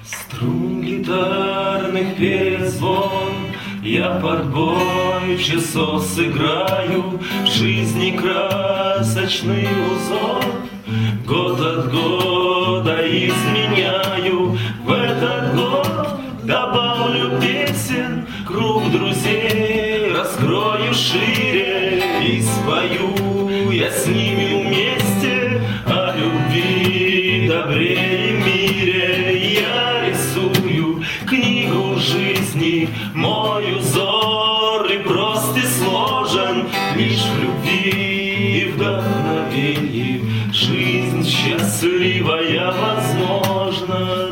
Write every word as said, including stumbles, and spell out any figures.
Струн гитарных перезвон, я подбой часов сыграю, в жизни красочный узор, год от года изменяю. В этот год добавлю песен, круг друзей раскрою шире и спою я с ними вместе о любви, добре и мире. Я рисую книгу жизни, мой узор и прост и сложен, лишь в любви и вдохновении жизнь счастливая возможна.